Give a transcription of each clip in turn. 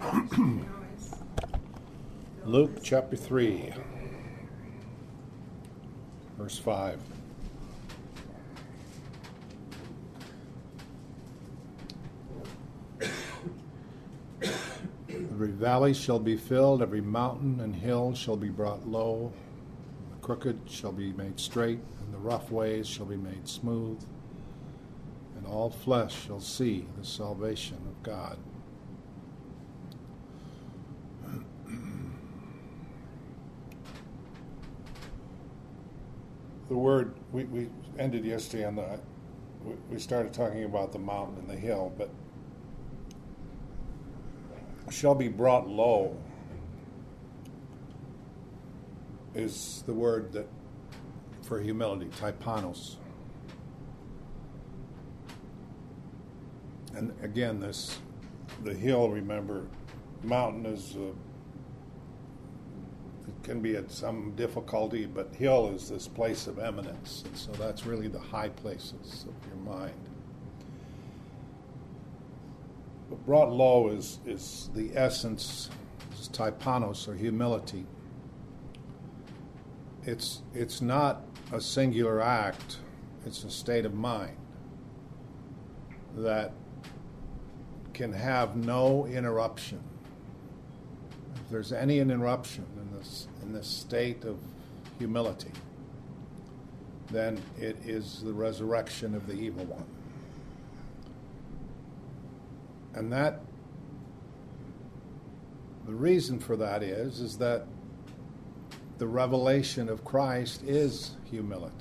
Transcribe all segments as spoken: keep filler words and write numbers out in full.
Luke chapter three, verse five. Every valley shall be filled, every mountain and hill shall be brought low, the crooked shall be made straight, and the rough ways shall be made smooth, and all flesh shall see the salvation of God. The word, we, we ended yesterday on the, we, we started talking about the mountain and the hill, but shall be brought low is the word that for humility, typanos. And again, this, the hill, remember, mountain is, uh, it can be at some difficulty, but hill is this place of eminence. And so that's really the high places of your mind. But brought low is, is the essence, is typanos, or humility. It's, it's not a singular act, it's a state of mind that can have no interruption. If there's any interruption in this, in this state of humility, then it is the resurrection of the evil one. And that, the reason for that is, is that the revelation of Christ is humility.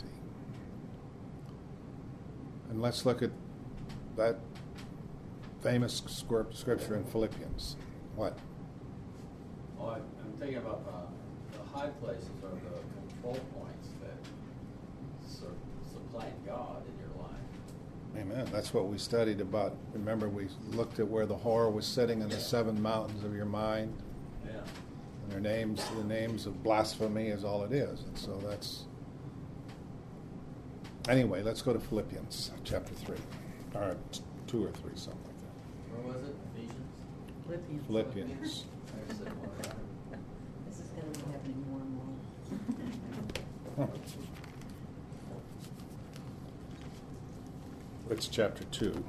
And let's look at that famous scripture in Philippians. What? Oh, I, I'm thinking about the, the high places are the control points that sur- supplant God in your life. Amen. That's what we studied about. Remember, we looked at where the whore was sitting in the seven mountains of your mind. Yeah. And their names, the names of blasphemy is all it is. And so that's... Anyway, let's go to Philippians chapter three. Or two or three, something like that. Where was it? Ephesians? Philippians. Philippians. I said one right. This is going to be happening more and more. Huh. It's chapter two.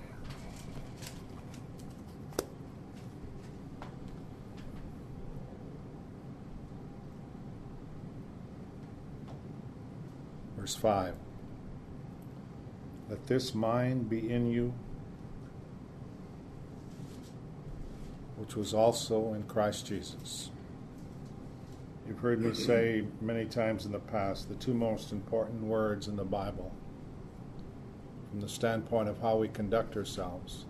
Verse five. Let this mind be in you, which was also in Christ Jesus. You've heard me say many times in the past, the two most important words in the Bible, from the standpoint of how we conduct ourselves,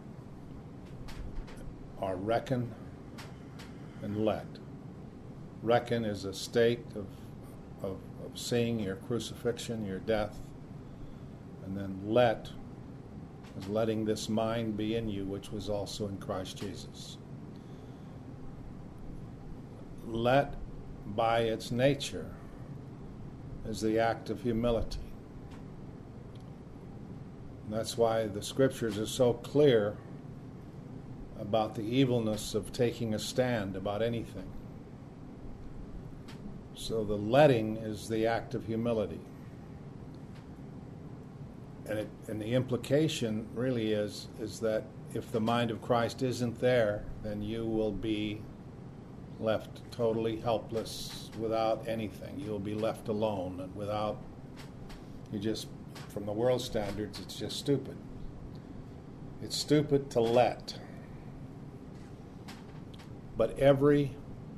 are reckon and let. Reckon is a state of, of, of seeing your crucifixion, your death, and then let is letting this mind be in you, which was also in Christ Jesus. Let, by its nature, is the act of humility. And that's why the scriptures are so clear about the evilness of taking a stand about anything. So the letting is the act of humility. And, it, and the implication really is, is that if the mind of Christ isn't there, then you will be left totally helpless without anything. You'll be left alone and without, you just, from the world standards, it's just stupid. It's stupid to let. But every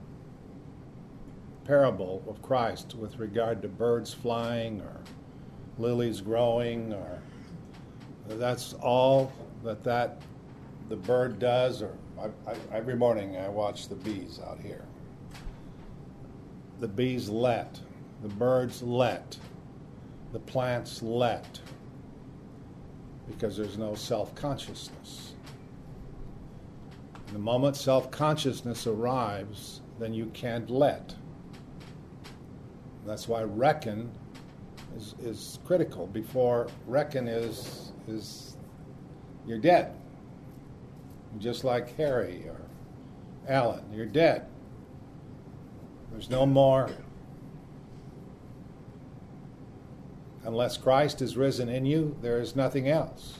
parable of Christ with regard to birds flying or lilies growing, or that's all that that the bird does. Or I, I, every morning I watch the bees out here. The bees let, the birds let, the plants let, because there's no self-consciousness. And the moment self-consciousness arrives, then you can't let. That's why reckon Is, is critical. Before reckon is is you're dead. Just like Harry or Alan, you're dead. There's no more. Unless Christ is risen in you, there is nothing else.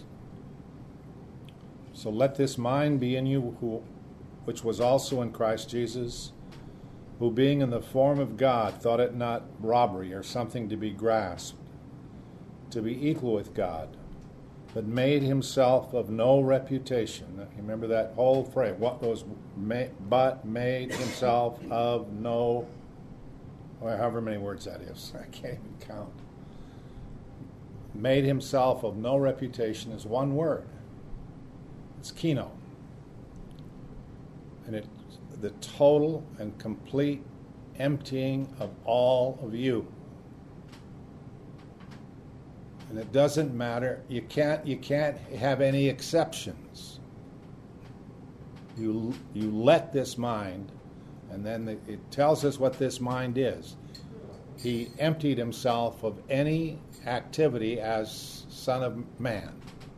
So let this mind be in you, who, which was also in Christ Jesus, who being in the form of God thought it not robbery or something to be grasped, to be equal with God, but made himself of no reputation. Remember that whole phrase, what goes, but made himself of no, or however many words that is, I can't even count. Made himself of no reputation is one word. It's keno. And it's the total and complete emptying of all of you. And it doesn't matter. You can't you can't have any exceptions. You you let this mind, and then the, it tells us what this mind is. He emptied himself of any activity as Son of Man.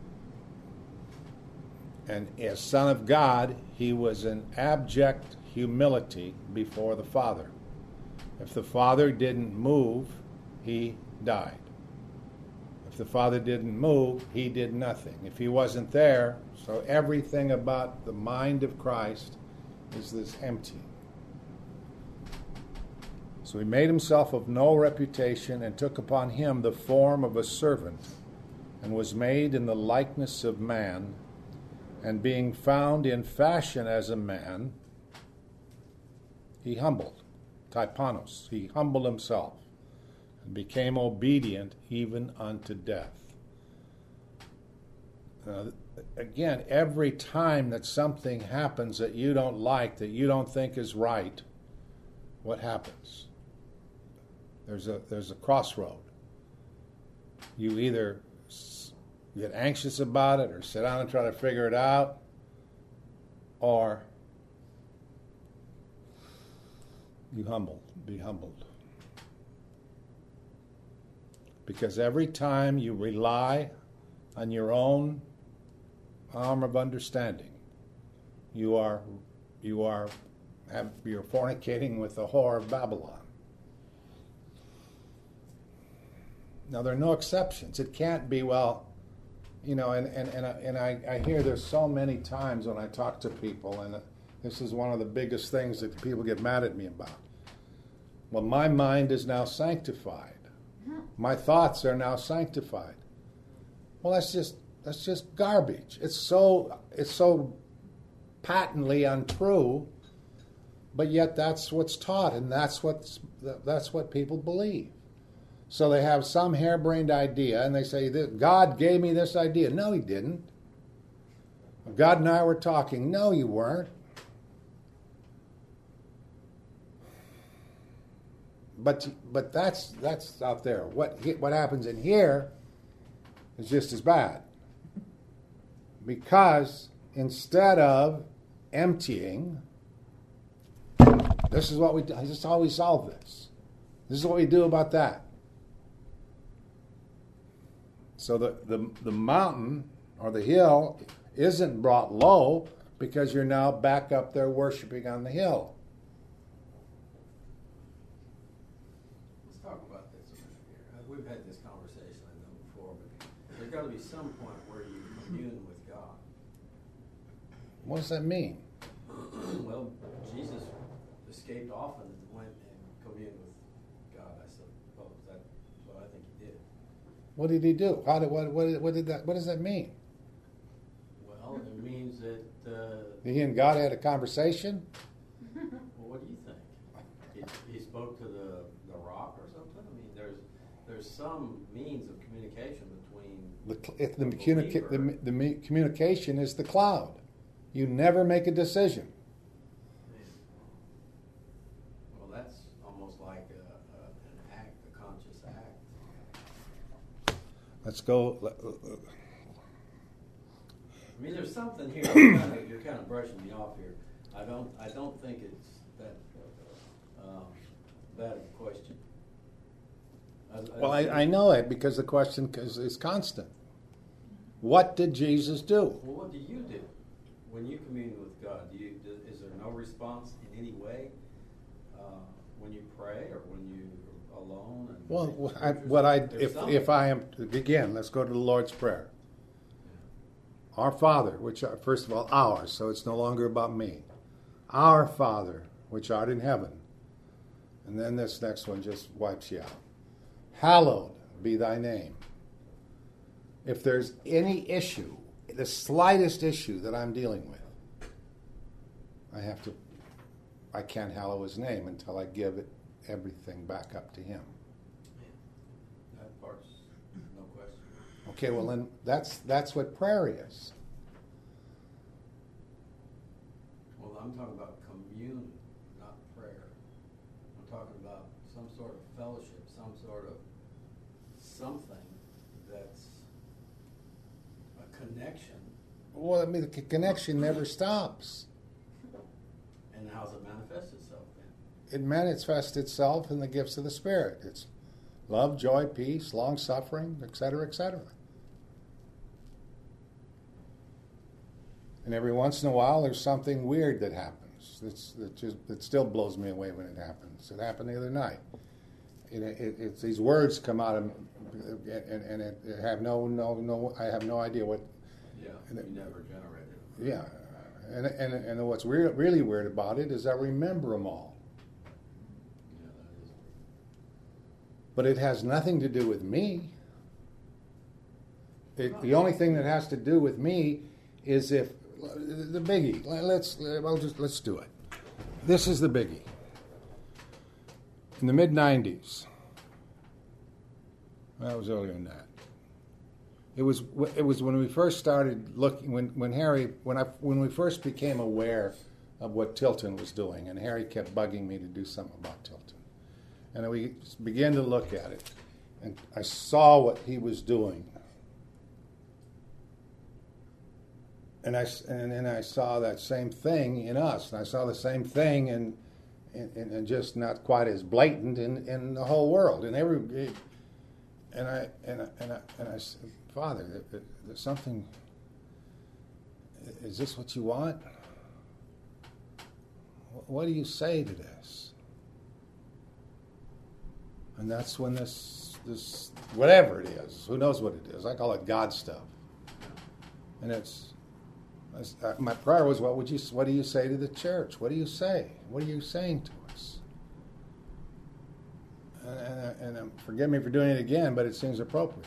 And as Son of God, he was in abject humility before the Father. If the Father didn't move, he died. If the Father didn't move, he did nothing. If he wasn't there, so everything about the mind of Christ is this empty. So he made himself of no reputation and took upon him the form of a servant and was made in the likeness of man, and being found in fashion as a man, he humbled, typanos, he humbled himself and became obedient even unto death. Uh, again, every time that something happens that you don't like, that you don't think is right, what happens? There's a there's a crossroad. You either get anxious about it or sit down and try to figure it out, or you humble, be humbled. Because every time you rely on your own arm of understanding, you are you are have, you're fornicating with the whore of Babylon. Now, there are no exceptions. It can't be, well, you know, and, and, and, I, and I, I hear there's so many times when I talk to people, and this is one of the biggest things that people get mad at me about. Well, my mind is now sanctified. My thoughts are now sanctified. Well, that's just that's just garbage. It's so it's so patently untrue, but yet that's what's taught, and that's what's that's what people believe. So they have some harebrained idea, and they say, God gave me this idea. No, he didn't. God and I were talking. No, you weren't. But but that's that's out there. What what happens in here is just as bad. Because instead of emptying, this is what we do. This is how we solve this. This is what we do about that. So the, the, the mountain or the hill isn't brought low because you're now back up there worshiping on the hill. Let's talk about this a minute here. We've had this conversation, I know, before, but there's got to be some point where you commune with God. What does that mean? Well, Jesus escaped off and went and communed with God, I suppose. That's what I think he did. What did he do? How did what what, what did that? What does that mean? Well, it means that. Uh, he and God had a conversation. Well, what do you think? He, he spoke to the, the rock or something. I mean, there's there's some means of communication between. The if the, communica- the, the the communication is the cloud. You never make a decision. Well, that's almost like a, a, an act, a conscious act. Let's go. I mean, there's something here. You're kind of, you're kind of brushing me off here. I don't. I don't think it's that um, bad of a question. I, I Well, I, I know it because the question is, is constant. What did Jesus do? Well, what do you do when you commune with God? Do you, do, is there no response in any way uh, when you pray or when you're alone? And Well, I, what I if if I am again, let's go to the Lord's Prayer. Our Father, which are, first of all, ours, so it's no longer about me. Our Father, which art in heaven. And then this next one just wipes you out. Hallowed be thy name. If there's any issue, the slightest issue that I'm dealing with, I have to, I can't hallow his name until I give it everything back up to him. That part's no question. Okay, well then that's that's what prayer is. Well, I'm talking about commune, not prayer. I'm talking about some sort of fellowship, some sort of something that's a connection. Well, I mean, the connection never stops. And how's it manifest itself then? It manifests itself in the gifts of the Spirit. It's love, joy, peace, long-suffering, et cetera, et cetera. And every once in a while, there's something weird that happens. It's, that just, it still blows me away when it happens. It happened the other night. It, it, it's these words come out of, and, and it, it have no, no, no. I have no idea what. Yeah, you it, never generated it. Yeah, and and and what's re- really weird about it is I remember them all. Yeah, that is weird. But it has nothing to do with me. It, the only thing that has to do with me is if the biggie. Let's well just let's do it. This is the biggie. In the mid nineties, that was earlier than that. It was it was when we first started looking when when Harry when I when we first became aware of what Tilton was doing, and Harry kept bugging me to do something about Tilton, and we began to look at it, and I saw what he was doing, and I and then I saw that same thing in us, and I saw the same thing in. And, and just not quite as blatant in, in the whole world, and every, and I and I, and I, and I said, Father, there's something. Is this what you want? What do you say to this? And that's when this this whatever it is, who knows what it is? I call it God stuff, and it's. My prayer was, what would you? What do you say to the church? What do you say? What are you saying to us? And, and, and um, forgive me for doing it again, but it seems appropriate.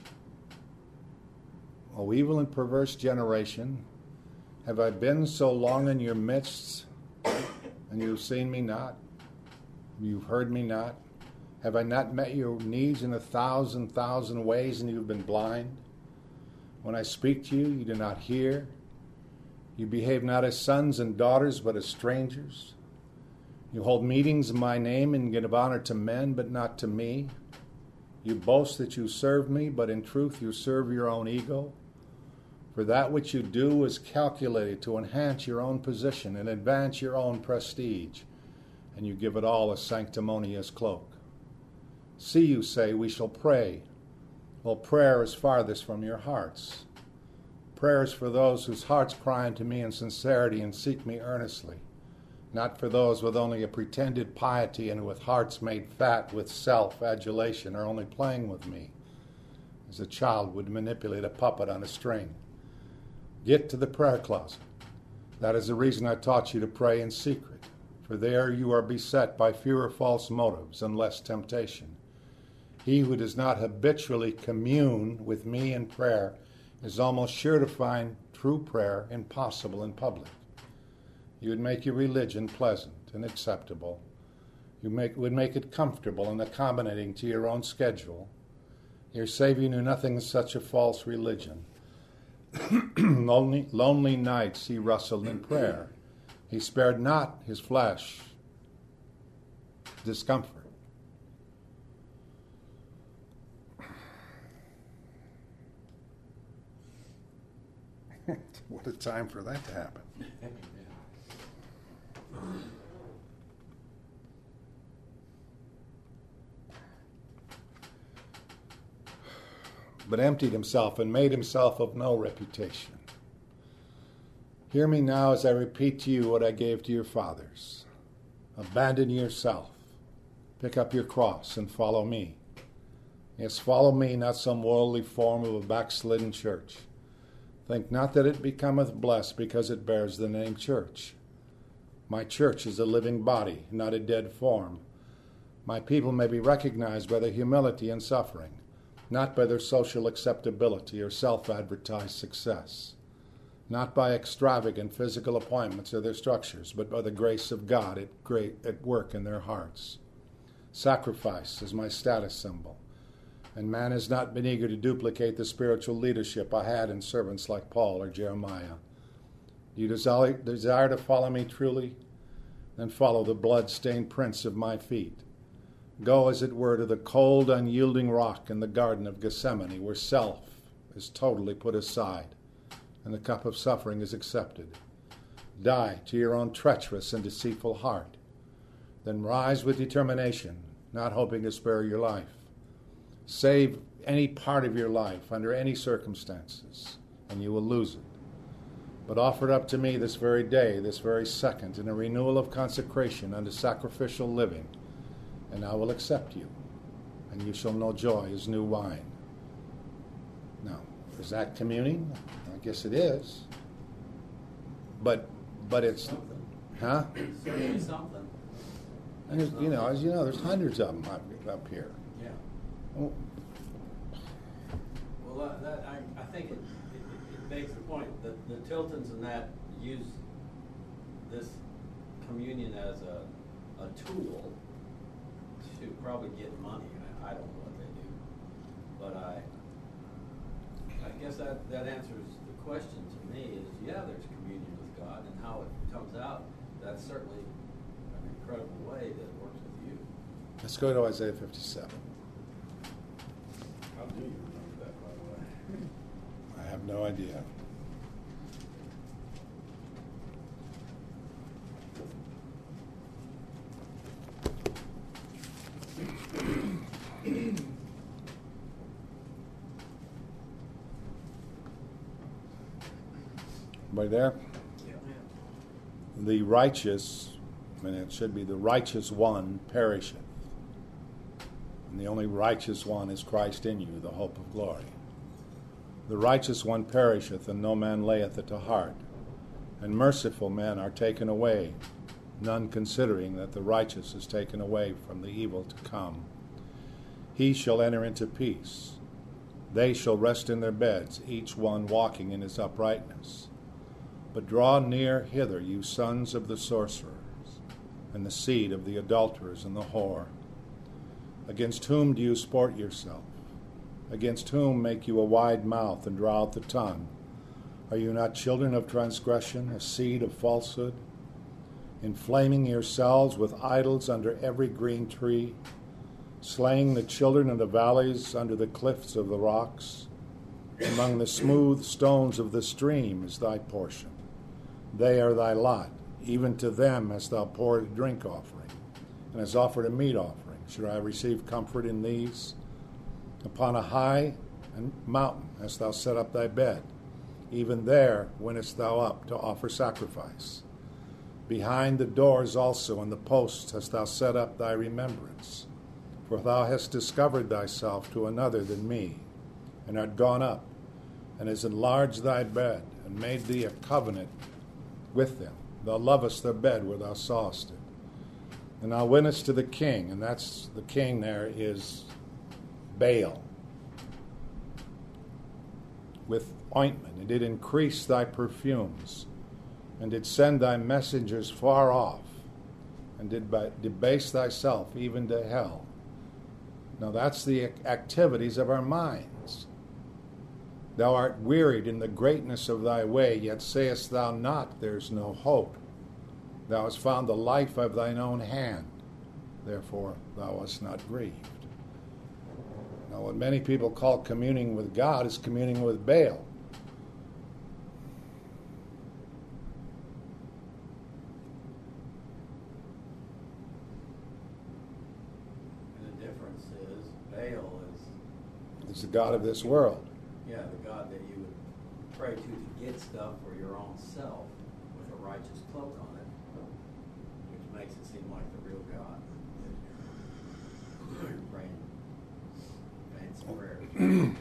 O evil and perverse generation, have I been so long in your midst, and you've seen me not? You've heard me not? Have I not met your needs in a thousand, thousand ways, and you've been blind? When I speak to you, you do not hear. You behave not as sons and daughters, but as strangers. You hold meetings in my name and give honor to men, but not to me. You boast that you serve me, but in truth you serve your own ego. For that which you do is calculated to enhance your own position and advance your own prestige, and you give it all a sanctimonious cloak. See, you say, we shall pray. Well, prayer is farthest from your hearts. Prayer is for those whose hearts cry unto me in sincerity and seek me earnestly, not for those with only a pretended piety and with hearts made fat with self-adulation or only playing with me, as a child would manipulate a puppet on a string. Get to the prayer closet. That is the reason I taught you to pray in secret, for there you are beset by fewer false motives and less temptation. He who does not habitually commune with me in prayer is almost sure to find true prayer impossible in public. You would make your religion pleasant and acceptable. You make, would make it comfortable and accommodating to your own schedule. Your Savior knew nothing of such a false religion. lonely, lonely nights he wrestled in prayer. He spared not his flesh discomfort. What a time for that to happen. But emptied himself and made himself of no reputation. Hear me now as I repeat to you what I gave to your fathers. Abandon yourself. Pick up your cross and follow me. Yes, follow me, not some worldly form of a backslidden church. Think not that it becometh blessed because it bears the name church. My church is a living body, not a dead form. My people may be recognized by their humility and suffering, not by their social acceptability or self-advertised success, not by extravagant physical appointments or their structures, but by the grace of God at, great, at work in their hearts. Sacrifice is my status symbol, and man has not been eager to duplicate the spiritual leadership I had in servants like Paul or Jeremiah. Do you desire, desire to follow me truly? Then follow the blood-stained prints of my feet. Go, as it were, to the cold, unyielding rock in the Garden of Gethsemane, where self is totally put aside and the cup of suffering is accepted. Die to your own treacherous and deceitful heart. Then rise with determination, not hoping to spare your life. Save any part of your life under any circumstances, and you will lose it. But offer it up to me this very day, this very second, in a renewal of consecration unto sacrificial living, and I will accept you, and you shall know joy as new wine. Now, is that communing? I guess it is. But, but it's, Something. huh? Certainly something. And there's, you know, as you know, there's hundreds of them up, up here. Yeah. Oh, Well, that, that I, I think it, it, it begs the point that the Tiltons and that use this communion as a, a tool to probably get money. I, I don't know what they do, but I, I guess that, that answers the question to me is, yeah, there's communion with God, and how it comes out, that's certainly an incredible way that it works with you. let's go to Isaiah fifty-seven. How do you remember that, by the way? I have no idea. Everybody there? Yeah. The righteous, and it should be the righteous one, perisheth. And the only righteous one is Christ in you, the hope of glory. The righteous one perisheth, and no man layeth it to heart. And merciful men are taken away, none considering that the righteous is taken away from the evil to come. He shall enter into peace. They shall rest in their beds, each one walking in his uprightness. But draw near hither, you sons of the sorcerers, and the seed of the adulterers and the whore. Against whom do you sport yourself? Against whom make you a wide mouth and draw out the tongue? Are you not children of transgression, a seed of falsehood? Inflaming yourselves with idols under every green tree, slaying the children in the valleys under the cliffs of the rocks. Among the smooth stones of the stream is thy portion. They are thy lot. Even to them hast thou poured a drink offering, and hast offered a meat offering. Should I receive comfort in these? Upon a high mountain hast thou set up thy bed. Even there wentest thou up to offer sacrifice. Behind the doors also and the posts hast thou set up thy remembrance. For thou hast discovered thyself to another than me, and art gone up, and hast enlarged thy bed, and made thee a covenant with them. Thou lovest their bed where thou sawest it. And thou wentest to the king, and that's the king there is Baal, with ointment, and did increase thy perfumes, and did send thy messengers far off, and did debase thyself even to hell. Now that's the activities of our minds. Thou art wearied in the greatness of thy way, yet sayest thou not, there's no hope. Thou hast found the life of thine own hand, therefore thou wast not grieved. Now what many people call communing with God is communing with Baal. And the difference is Baal is It's the God of this world. Yeah, the God that you would pray to to get stuff for your own self. righteous cloak on it, which makes it seem like the real God. You're praying, praying prayers.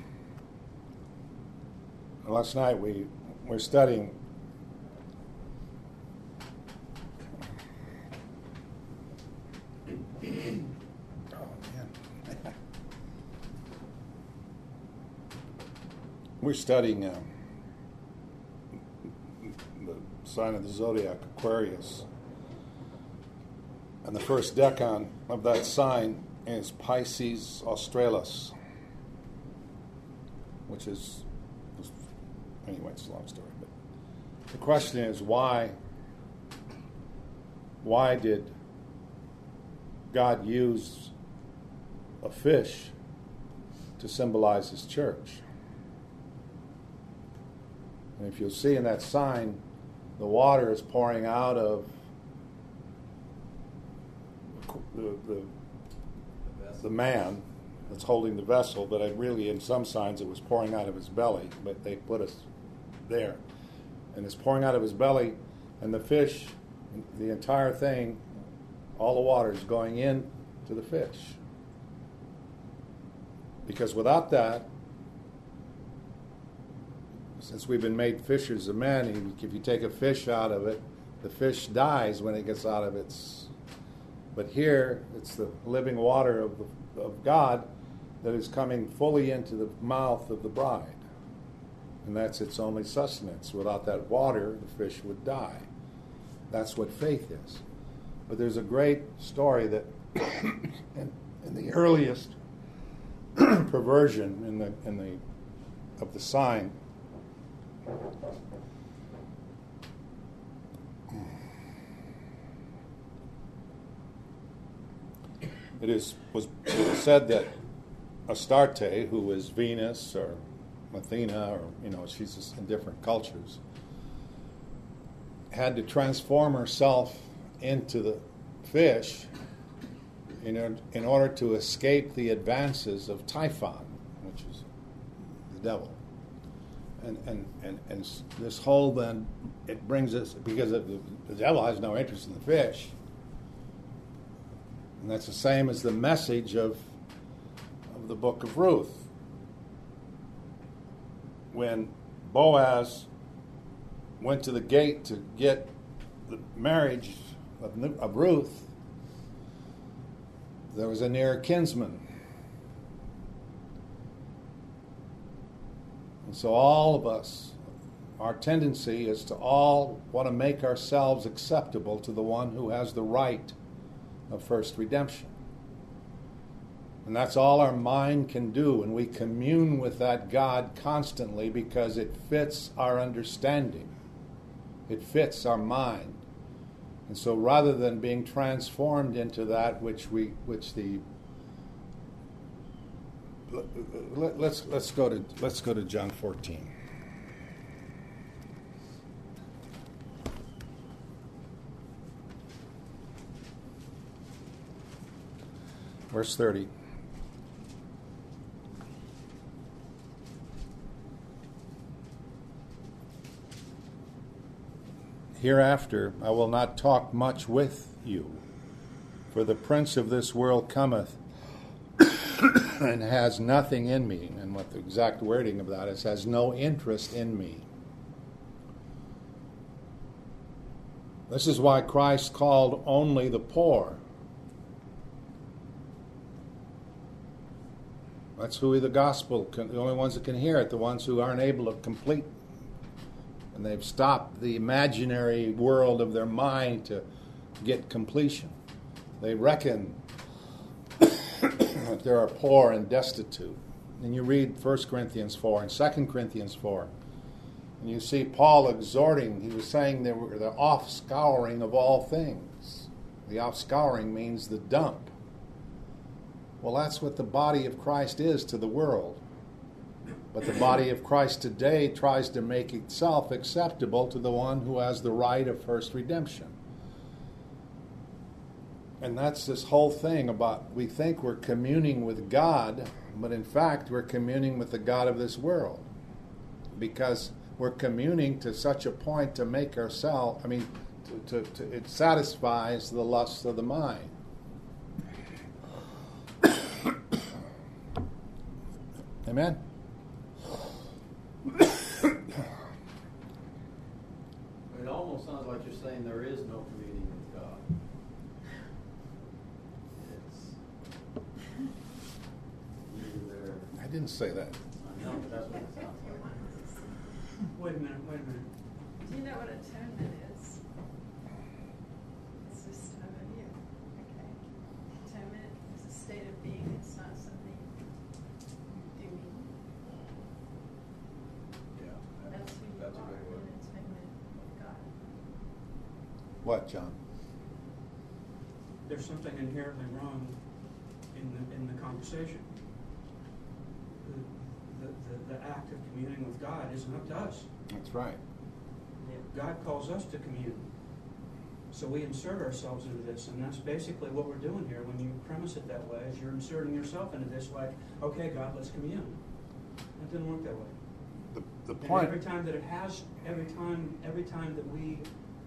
Last night we were studying oh man we're studying um, the sign of the zodiac, Aquarius, and the first decan of that sign is Pisces Australis, which is anyway, it's a long story, but the question is why why did God use a fish to symbolize his church? And if you'll see in that sign, the water is pouring out of the, the, the man that's holding the vessel, but it really, in some signs, it was pouring out of his belly, but they put us there. And it's pouring out of his belly, and the fish, the entire thing, all the water is going in to the fish. Because without that, since we've been made fishers of men, if you take a fish out of it, the fish dies when it gets out of its... But here, it's the living water of, the, of God that is coming fully into the mouth of the bride. And that's its only sustenance. Without that water, the fish would die. That's what faith is. But there's a great story that in, in the earliest perversion in the in the of the sign, it is was said that Astarte, who was Venus or Athena, or you know, she's just in different cultures, had to transform herself into the fish in order, in order to escape the advances of Typhon, which is the devil. And and, and, and this whole then, it brings us, because the, the devil has no interest in the fish. And that's the same as the message of, of the book of Ruth. When Boaz went to the gate to get the marriage of, of Ruth, there was a near kinsman. And so all of us, our tendency is to all want to make ourselves acceptable to the one who has the right of first redemption. And that's all our mind can do, and we commune with that God constantly because it fits our understanding. It fits our mind. And so rather than being transformed into that which we which the let, let's let's go to let's go to John fourteen. Verse thirty. Hereafter I will not talk much with you, for the prince of this world cometh and has nothing in me. And what the exact wording of that is, has no interest in me. This is why Christ called only the poor. That's who the gospel can, the only ones that can hear it, the ones who aren't able to complete. And they've stopped the imaginary world of their mind to get completion. They reckon that they are poor and destitute. And you read First Corinthians four and Second Corinthians four, and you see Paul exhorting. He was saying they were the offscouring of all things. The offscouring means the dump. Well, that's what the body of Christ is to the world. But the body of Christ today tries to make itself acceptable to the one who has the right of first redemption. And that's this whole thing about, we think we're communing with God, but in fact we're communing with the God of this world. Because we're communing to such a point to make ourselves, I mean, to, to, to, it satisfies the lusts of the mind. Amen? It almost sounds like you're saying there is no communing with God. It's either. I didn't say that. I know, but that's what it sounds like. Wait a minute, wait a minute. Do you know what atonement is? It's just time of year. Okay. Atonement is a state of being. It's not something you do. Yeah, That's who you that's a are good in word. atonement with God. What, John? There's something inherently wrong in the, in the conversation. The, the, the act of communing with God isn't up to us. That's right. God calls us to commune. So we insert ourselves into this, and that's basically what we're doing here. When you premise it that way, is you're inserting yourself into this like, okay, God, let's commune. That didn't work that way. The, the And point... every time that it has, every time, every time that we,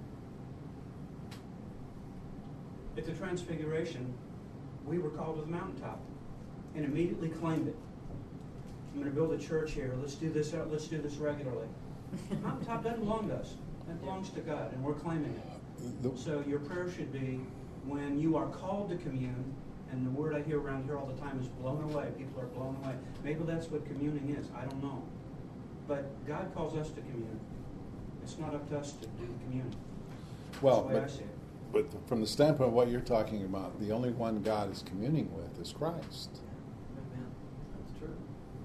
at the Transfiguration, we were called to the mountaintop and immediately claimed it. I'm going to build a church here. Let's do this. Let's do this regularly. Mountaintop doesn't belong to us. It belongs to God, and we're claiming it. The, So your prayer should be, when you are called to commune, and the word I hear around here all the time is blown away. People are blown away. Maybe that's what communing is. I don't know. But God calls us to commune. It's not up to us to do the communion. well, That's the way I but, see it. but from the standpoint of what you're talking about, the only one God is communing with is Christ. Amen. That's true.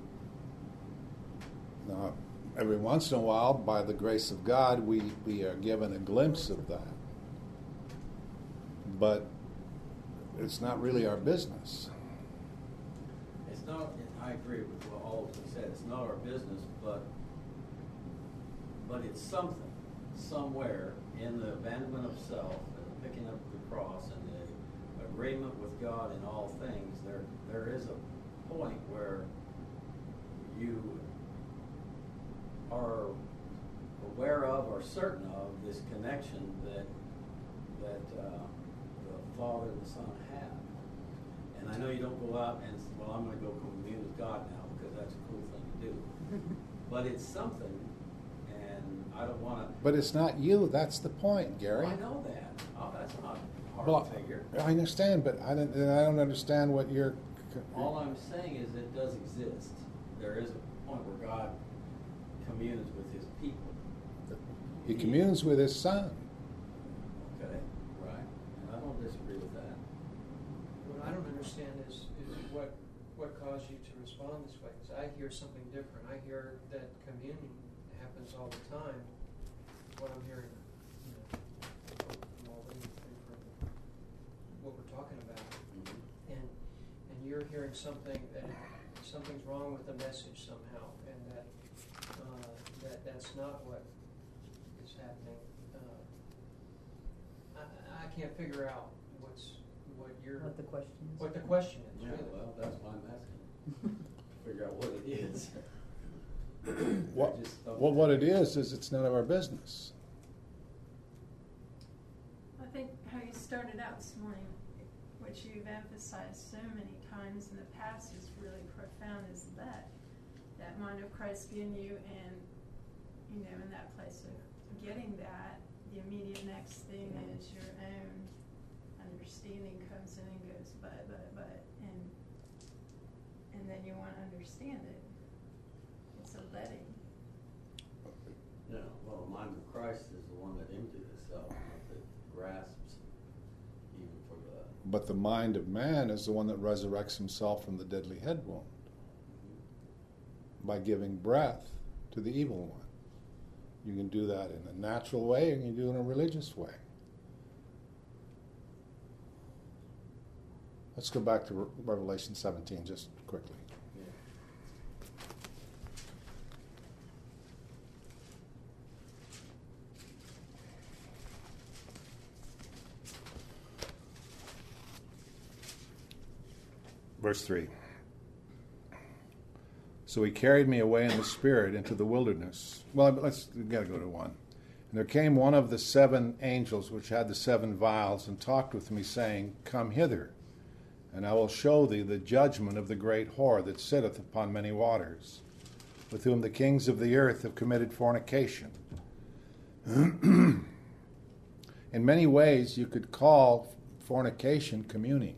Now, every once in a while, by the grace of God, we, we are given a glimpse of that. But it's not really our business. It's not, I agree with what all of you said, it's not our business, but, but it's something, somewhere in the abandonment of self and the picking up the cross and the agreement with God in all things, there, there is a point where you are aware of or certain of this connection that, that uh, the Father and the Son have. And I know you don't go out and say, well, I'm going to go commune with God now because that's a cool thing to do. But it's something, and I don't want to... But it's not you. That's the point, Gary. I know that. Oh, that's not hard Well, to figure. I understand, but I don't, I don't understand what you're... All I'm saying is it does exist. There is a point where God communes with his people. He communes with his Son. Okay, right. And I don't disagree with that. What I don't understand is, is what, what caused you to respond this way. Because I hear something different. I hear that communion happens all the time. What I'm hearing, you know, from all the from what we're talking about, Mm-hmm. and and you're hearing something that something's wrong with the message somehow, and that uh, that that's not what is happening. Uh, I, I can't figure out what's what you're What the question is. what the question is. Yeah, really. well, that's why I'm asking. Figure out what it is. What, I just don't- well, what it is, is it's none of our business. I think how you started out this morning, which you've emphasized so many times in the past, is really profound, is that that mind of Christ be in you, and you know, in that place of getting that, the immediate next thing is your own understanding comes in and goes, but, but, but, and and then you want to understand it. It's a letting. Yeah, well, the mind of Christ is the one that emptied itself, that grasps even for the... But the mind of man is the one that resurrects himself from the deadly head wound by giving breath to the evil one. You can do that in a natural way, and you can do it in a religious way. Let's go back to Re- Revelation seventeen just quickly. Verse three. So he carried me away in the Spirit into the wilderness. Well, let's we got to go to one. And there came one of the seven angels which had the seven vials, and talked with me, saying, Come hither, and I will show thee the judgment of the great whore that sitteth upon many waters, with whom the kings of the earth have committed fornication. In many ways, you could call fornication communing.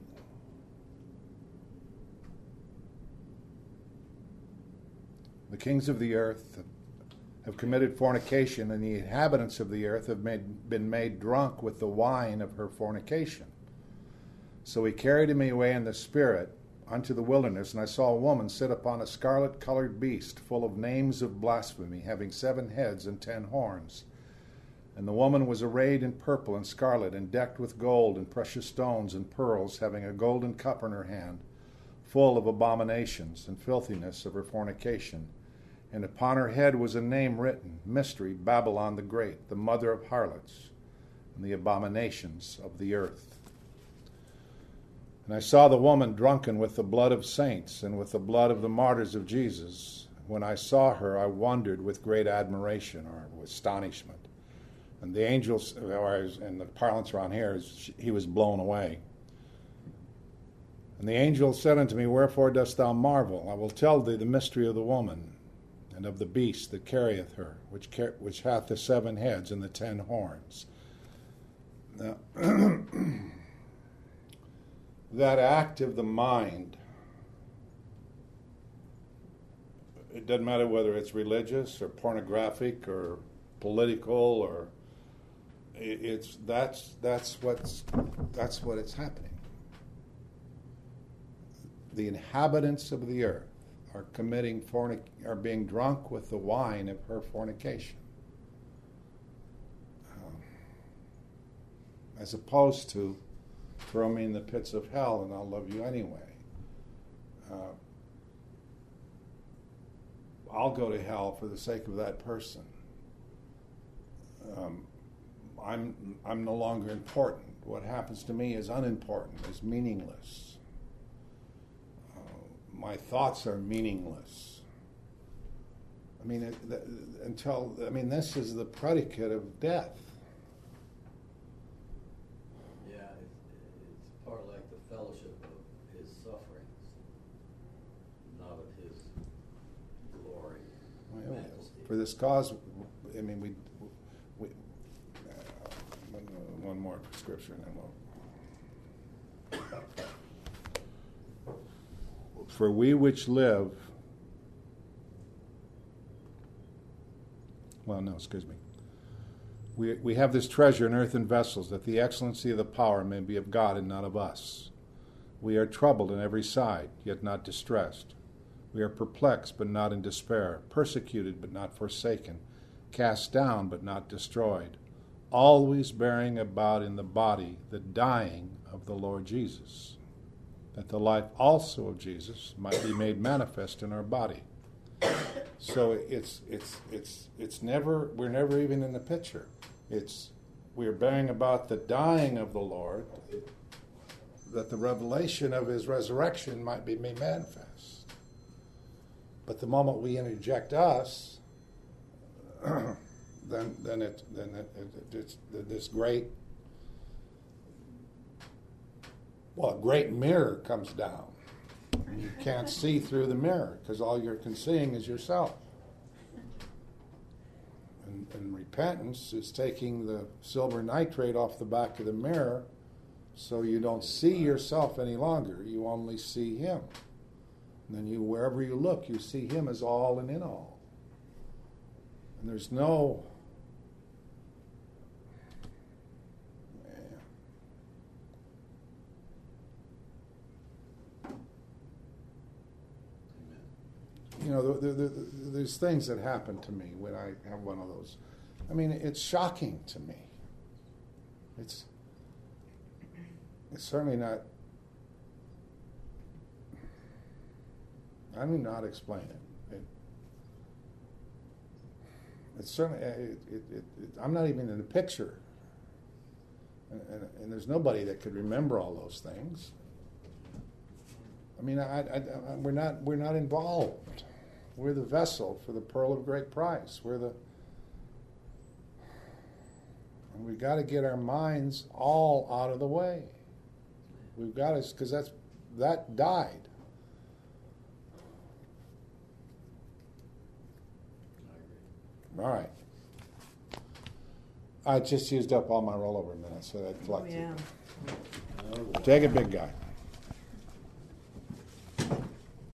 The kings of the earth have committed fornication, and the inhabitants of the earth have made, been made drunk with the wine of her fornication. So he carried me away in the Spirit unto the wilderness, and I saw a woman sit upon a scarlet-colored beast, full of names of blasphemy, having seven heads and ten horns. And the woman was arrayed in purple and scarlet, and decked with gold and precious stones and pearls, having a golden cup in her hand, full of abominations and filthiness of her fornication. And upon her head was a name written, Mystery, Babylon the Great, the mother of harlots, and the abominations of the earth. And I saw the woman drunken with the blood of saints, and with the blood of the martyrs of Jesus. When I saw her, I wondered with great admiration, or with astonishment. And the angels, or in the parlance around here, he was blown away. And the angel said unto me, Wherefore dost thou marvel? I will tell thee the mystery of the woman, and of the beast that carrieth her, which car- which hath the seven heads and the ten horns. Now, that act of the mind, it doesn't matter whether it's religious or pornographic or political, or it's that's that's what's that's what is happening. The inhabitants of the earth are committing fornic are being drunk with the wine of her fornication, um, as opposed to throw me in the pits of hell and I'll love you anyway. Uh, I'll go to hell for the sake of that person. Um, I'm I'm no longer important. What happens to me is unimportant, is meaningless. My thoughts are meaningless. I mean, it, the, until, I mean, this is the predicate of death. Yeah, it's, it's part like the fellowship of his sufferings, not of his glory. Well, majesty. for this cause, I mean, we, we uh, one, one more scripture and then we'll. For we which live, well, no, excuse me. We, we have this treasure in earthen vessels, that the excellency of the power may be of God and not of us. We are troubled on every side, yet not distressed. We are perplexed, but not in despair, persecuted, but not forsaken, cast down, but not destroyed, always bearing about in the body the dying of the Lord Jesus, that the life also of Jesus might be made manifest in our body. So it's it's it's it's never we're never even in the picture. It's we're bearing about the dying of the Lord, that the revelation of his resurrection might be made manifest. But the moment we interject us, then then it then it, it, it's this great Well, a great mirror comes down. You can't see through the mirror because all you're seeing is yourself. And, and repentance is taking the silver nitrate off the back of the mirror so you don't see yourself any longer. You only see him. And then you, wherever you look, you see him as all and in all. And there's no... You know, the, the, the, there's things that happen to me when I have one of those. I mean, it's shocking to me. It's it's certainly not. I do not explain it. it it's certainly. It, it, it, it, I'm not even in the picture, and, and, and there's nobody that could remember all those things. I mean, I, I, I, we're not we're not involved. We're the vessel for the pearl of great price. We're the and we've got to get our minds all out of the way. We've got to, because that's that died. I agree. All right. I just used up all my rollover minutes, so that Oh, collected. yeah. Oh, Take it, big guy.